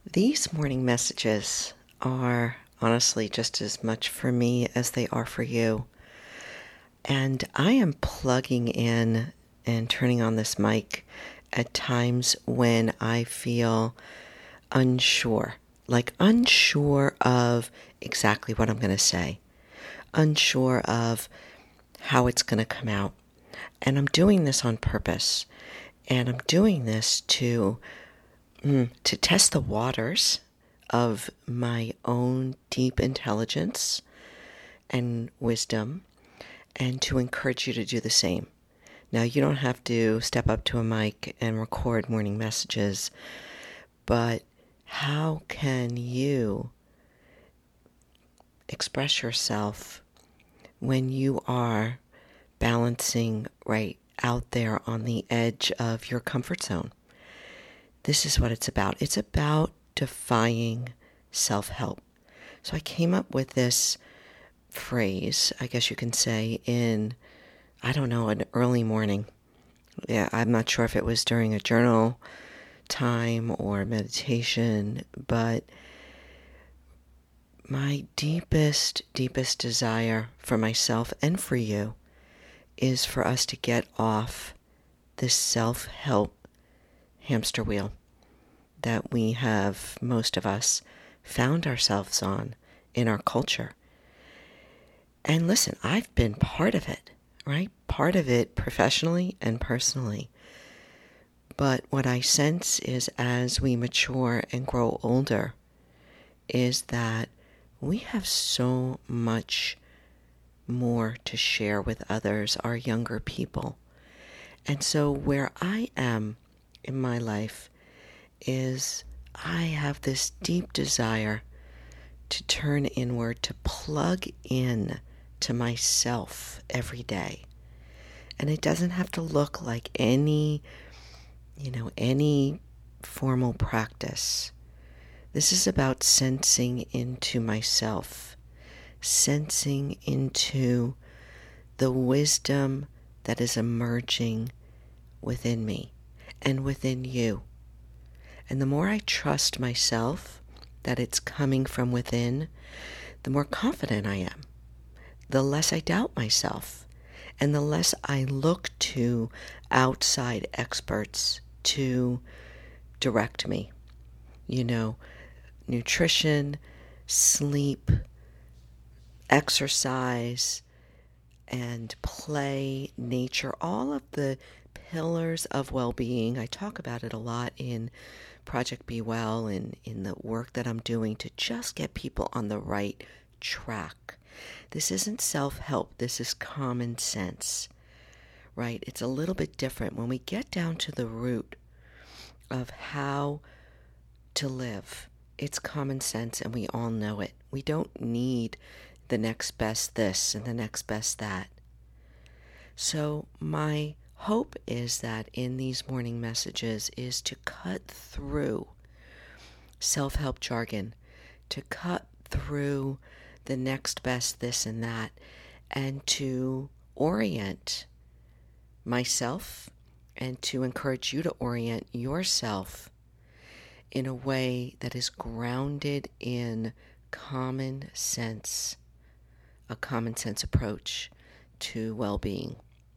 These morning messages are honestly just as much for me as they are for you. And I am plugging in and turning on this mic at times when I feel unsure, like unsure of exactly what I'm going to say, unsure of how it's going to come out. And I'm doing this on purpose. And I'm doing this to test the waters of my own deep intelligence and wisdom, and to encourage you to do the same. Now, you don't have to step up to a mic and record morning messages, but how can you express yourself when you are balancing right out there on the edge of your comfort zone? This is what it's about. It's about defying self-help. So I came up with this phrase, I guess you can say, in, an early morning. Yeah, I'm not sure if it was during a journal time or meditation, but my deepest desire for myself and for you is for us to get off this self-help hamster wheel that we have, most of us, found ourselves on in our culture. And listen, I've been part of it, right? Part of it professionally and personally. But what I sense is as we mature and grow older is that we have so much more to share with others, our younger people. And so where I am in my life is I have this deep desire to turn inward, to plug in to myself every day. And it doesn't have to look like any formal practice. This is about sensing into myself, sensing into the wisdom that is emerging within me and within you. And the more I trust myself that it's coming from within, the more confident I am. The less I doubt myself, and the less I look to outside experts to direct me. Nutrition, sleep, exercise, and play, nature, all of the pillars of well-being. I talk about it a lot in Project Be Well and in the work that I'm doing to just get people on the right track. This isn't self-help. This is common sense, right? It's a little bit different. When we get down to the root of how to live, it's common sense and we all know it. We don't need the next best this and the next best that. So my hope is that in these morning messages is to cut through self-help jargon, to cut through the next best this and that, and to orient myself and to encourage you to orient yourself in a way that is grounded in common sense, a common sense approach to well-being.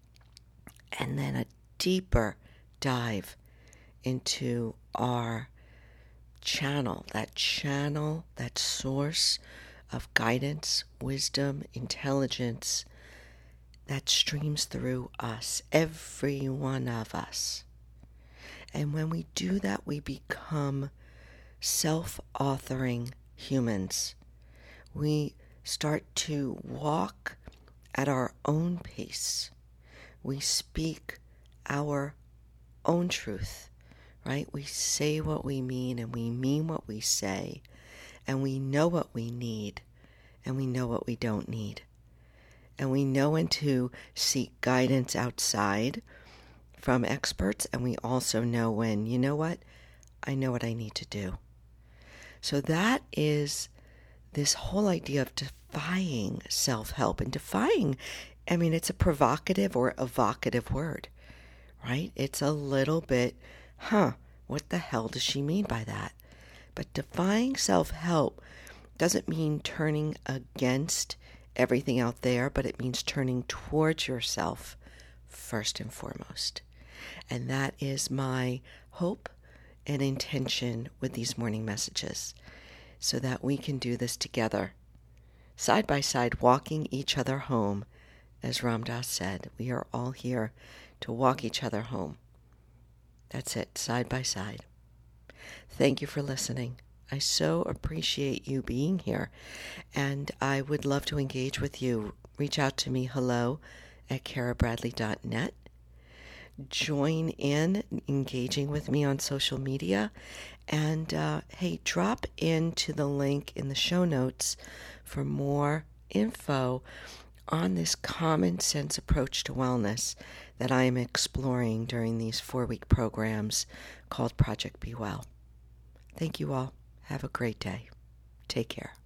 And then a deeper dive into our channel, that source of guidance, wisdom, intelligence that streams through us, every one of us. And when we do that, we become self-authoring humans. We start to walk at our own pace. We speak our own truth, right? We say what we mean and we mean what we say, and we know what we need and we know what we don't need. And we know when to seek guidance outside from experts, and we also know when, you know what, I know what I need to do. So that is this whole idea of defying self-help. And defying, it's a provocative or evocative word, right? It's a little bit, what the hell does she mean by that? But defying self-help doesn't mean turning against everything out there, but it means turning towards yourself first and foremost. And that is my hope and intention with these morning messages, so that we can do this together, side by side, walking each other home. As Ram Dass said, we are all here to walk each other home. That's it, side by side. Thank you for listening. I so appreciate you being here, and I would love to engage with you. Reach out to me, hello@karabradley.net. Join in engaging with me on social media, and hey, drop into the link in the show notes for more info on this common sense approach to wellness that I am exploring during these 4-week programs called Project Be Well. Thank you all. Have a great day. Take care.